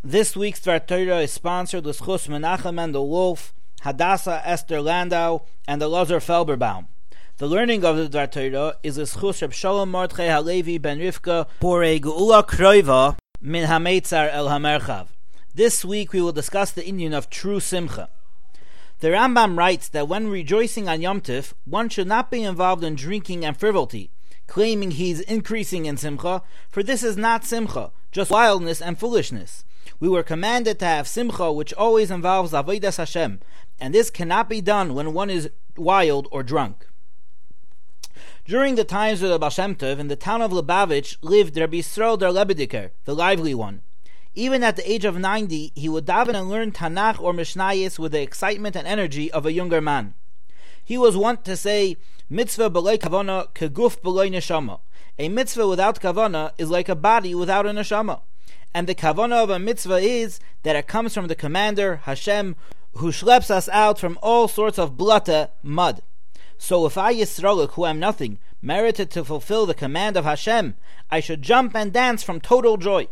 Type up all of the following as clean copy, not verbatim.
This week's Dvar Torah is sponsored with Schus Menachem Mendel Wolf, Hadassah Esther Landau, and the Elazar Felberbaum. The learning of the Dvar Torah is a Schus Reb Shalom Mordechai Halevi ben Rivka Borei Geula Kroiva Min HaMeitzar El HaMerchav. This week we will discuss the inyan of true Simcha. The Rambam writes that when rejoicing on Yom Tif, one should not be involved in drinking and frivolity, claiming he's increasing in Simcha, for this is not Simcha, just wildness and foolishness. We were commanded to have Simcha, which always involves Avodas Hashem, and this cannot be done when one is wild or drunk. During the times of the Baal Shem Tov, in the town of Lubavitch lived Rabbi Yisrael der Lebediker, the lively one. Even at the age of 90, he would daven and learn Tanakh or Mishnayos with the excitement and energy of a younger man. He was wont to say, "Mitzvah b'lei kavana keguf b'lei neshama." A mitzvah without kavana is like a body without a neshama. And the kavana of a mitzvah is that it comes from the commander, Hashem, who schleps us out from all sorts of blata, mud. So if I, Yisroelik, who am nothing, merited to fulfill the command of Hashem, I should jump and dance from total joy.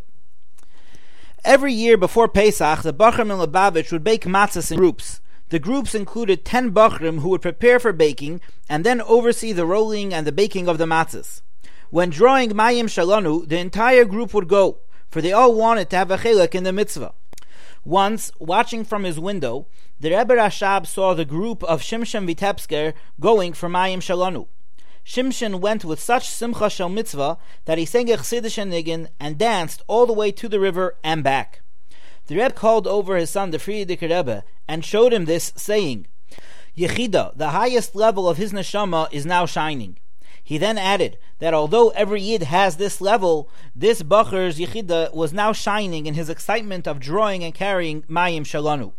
Every year before Pesach, the Bachrim in Lubavitch would bake matzahs in groups. The groups included 10 Bachrim who would prepare for baking and then oversee the rolling and the baking of the matzahs. When drawing Mayim Shalanu, the entire group would go, for they all wanted to have a chelek in the mitzvah. Once, watching from his window, the Rebbe Rashab saw the group of Shimshon Vitebsker going for Mayim Shalanu. Shimshon went with such simcha shel mitzvah that he sang a Chassidish niggin and danced all the way to the river and back. The Rebbe called over his son, the Frierdiker Rebbe, and showed him this, saying, "Yechida, the highest level of his neshama, is now shining." He then added that although every Yid has this level, this Bacher's Yechida was now shining in his excitement of drawing and carrying Mayim Shalanu.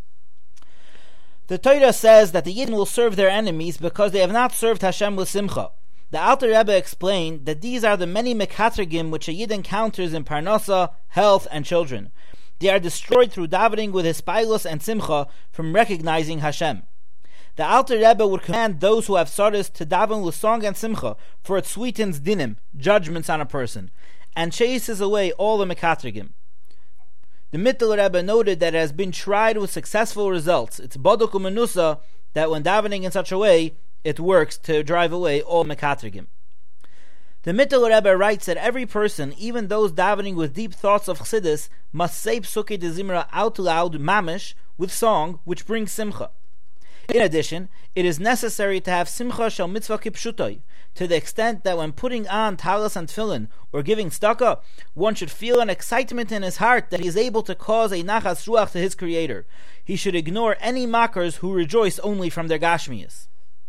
The Torah says that the Yidden will serve their enemies because they have not served Hashem with Simcha. The Alter Rebbe explained that these are the many mekatrigim which a Yid encounters in Parnasa, health, and children. They are destroyed through davening with hispailos and Simcha from recognizing Hashem. The Alter Rebbe would command those who have saras to daven with song and simcha, for it sweetens dinim, judgments on a person, and chases away all the mekatrigim. The Mittel Rebbe noted that it has been tried with successful results. It's boduk u'menusa that when davening in such a way, it works to drive away all mekatrigim. The Mittel Rebbe writes that every person, even those davening with deep thoughts of Chassidus, must say Psukei de Zimra out loud, mamish, with song, which brings simcha. In addition, it is necessary to have simcha shel mitzvah kipshutoi, to the extent that when putting on talis and tefillin or giving tzedakah, one should feel an excitement in his heart that he is able to cause a nachas ruach to his creator. He should ignore any mockers who rejoice only from their gashmias.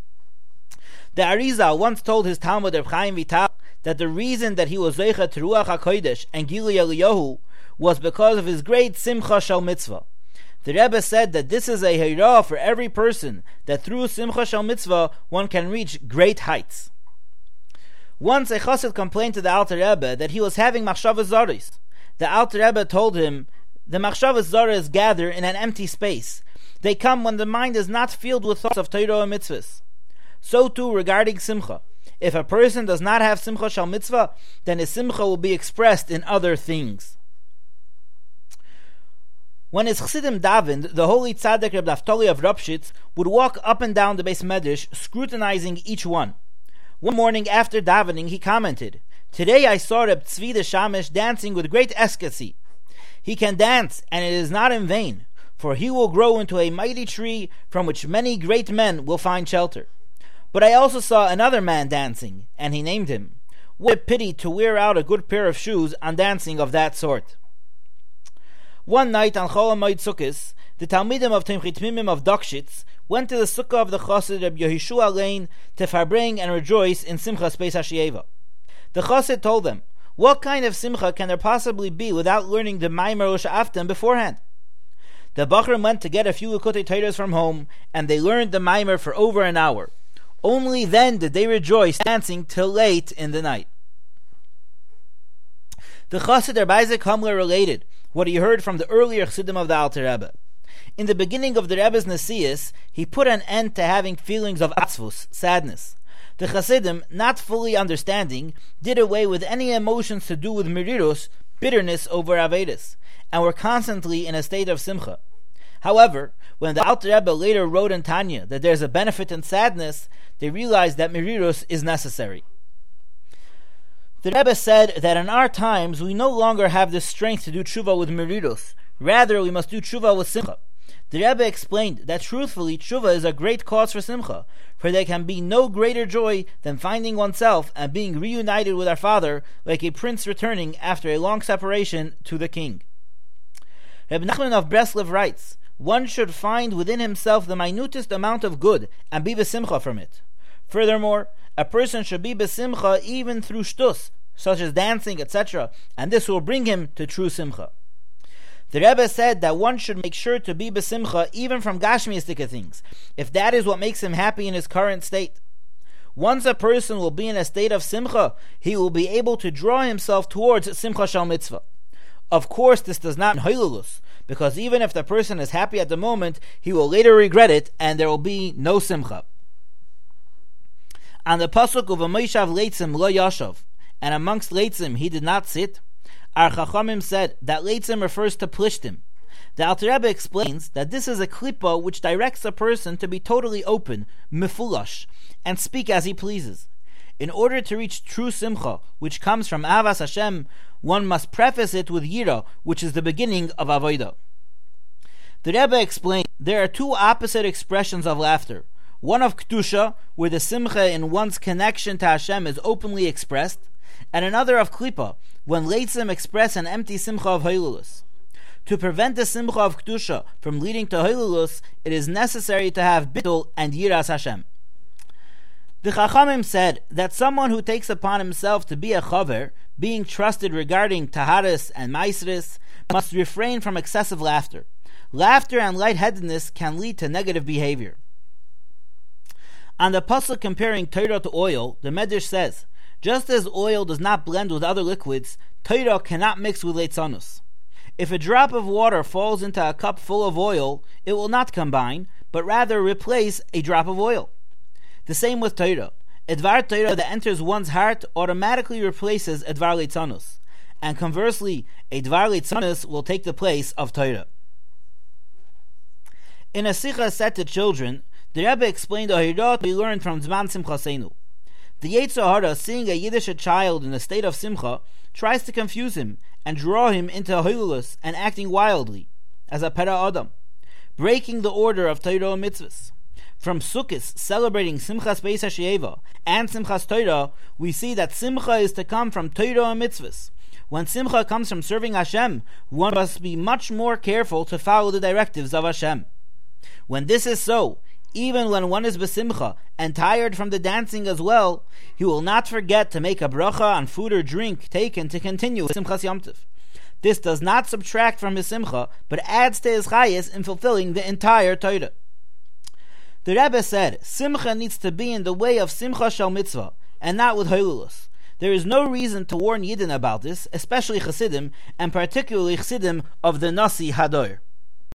The Arizal once told his Talmud Reb Chaim Vital that the reason that he was zeicha to ruach hakodesh and gilui Eliyahu was because of his great simcha shel mitzvah. The Rebbe said that this is a heirah for every person, that through Simcha Shel Mitzvah one can reach great heights. Once a chassid complained to the Alter Rebbe that he was having machshavas zaros. The Alter Rebbe told him, the machshavas zaros gather in an empty space. They come when the mind is not filled with thoughts of Torah and mitzvahs. So too regarding Simcha. If a person does not have Simcha Shel Mitzvah, then his Simcha will be expressed in other things. When his Chassidim davened, the holy tzaddik Reb Naftali of Ropshitz would walk up and down the Beis Medrash, scrutinizing each one. One morning after davening, he commented, "Today I saw Reb Tzvi the Shamish dancing with great ecstasy. He can dance, and it is not in vain, for he will grow into a mighty tree from which many great men will find shelter. But I also saw another man dancing, and he named him. What a pity to wear out a good pair of shoes on dancing of that sort." One night on Chol HaMoed Sukkos, the Talmidim of Timchei Tmimim of Dokshitz went to the sukkah of the chassid Reb Yehoshua Lein to farbring and rejoice in Simchas Beis HaShieva. The chassid told them, "What kind of simcha can there possibly be without learning the Maimer U'Sha'aftem beforehand?" The Bachrim went to get a few Likutei Torahs from home, and they learned the Maimer for over an hour. Only then did they rejoice, dancing till late in the night. The chassid Reb Isaac Hamler related what he heard from the earlier Chassidim of the Alter Rebbe. In the beginning of the Rebbe's Nesius, he put an end to having feelings of atzvus, sadness. The Chassidim, not fully understanding, did away with any emotions to do with merirus, bitterness over Avedis, and were constantly in a state of simcha. However, when the Alter Rebbe later wrote in Tanya that there's a benefit in sadness, they realized that merirus is necessary. The Rebbe said that in our times we no longer have the strength to do tshuva with merirus. Rather, we must do tshuva with simcha. The Rebbe explained that truthfully, tshuva is a great cause for simcha, for there can be no greater joy than finding oneself and being reunited with our Father, like a prince returning after a long separation to the king. Reb Nachman of Breslev writes, one should find within himself the minutest amount of good and be besimcha from it. Furthermore, a person should be besimcha even through shtus, such as dancing, etc., and this will bring him to true simcha. The Rebbe said that one should make sure to be besimcha even from gashmiistic things, if that is what makes him happy in his current state. Once a person will be in a state of simcha, he will be able to draw himself towards simcha shal mitzvah. Of course, this does not mean hoilulus, because even if the person is happy at the moment, he will later regret it, and there will be no simcha. On the pasuk of Amoishav Leitzim lo yashav, and amongst Leitzim he did not sit, our Chachamim said that Leitzim refers to Plishtim. The Alter Rebbe explains that this is a klippa which directs a person to be totally open, mefulash, and speak as he pleases. In order to reach true simcha, which comes from Avas Hashem, one must preface it with Yira, which is the beginning of Avodah. The Rebbe explained there are two opposite expressions of laughter. One of Kedusha, where the simcha in one's connection to Hashem is openly expressed, and another of Klippa, when Leitzim express an empty simcha of Hoilulus. To prevent the simcha of Kedusha from leading to Hoilulus, it is necessary to have Bittul and Yiras Hashem. The Chachamim said that someone who takes upon himself to be a chaver, being trusted regarding taharis and maisris, must refrain from excessive laughter. Laughter and lightheadedness can lead to negative behavior. On the pasuk comparing Torah to oil, the Medrash says, just as oil does not blend with other liquids, Torah cannot mix with leitzanus. If a drop of water falls into a cup full of oil, it will not combine, but rather replace a drop of oil. The same with Torah. A dvar Torah that enters one's heart automatically replaces a dvar leitzanus, and conversely, a dvar leitzanus will take the place of Torah. In a sicha set to children, the Rebbe explained a hirah we learned from Zman Simchasenu. The Yetzer Hara, seeing a Yiddish child in a state of simcha, tries to confuse him and draw him into hoilulus and acting wildly, as a pera adam, breaking the order of Torah and mitzvahs. From Sukkot celebrating Simchas Beis HaSheva and Simchas Torah, we see that Simcha is to come from Torah and mitzvahs. When Simcha comes from serving Hashem, one must be much more careful to follow the directives of Hashem. When this is so, even when one is besimcha and tired from the dancing as well, he will not forget to make a bracha on food or drink taken to continue with Simchas Yom Tov. This does not subtract from his simcha, but adds to his chayis in fulfilling the entire Torah. The Rebbe said, simcha needs to be in the way of simcha shel mitzvah, and not with hoilulus. There is no reason to warn Yidden about this, especially Chassidim, and particularly Chassidim of the Nasi Hador.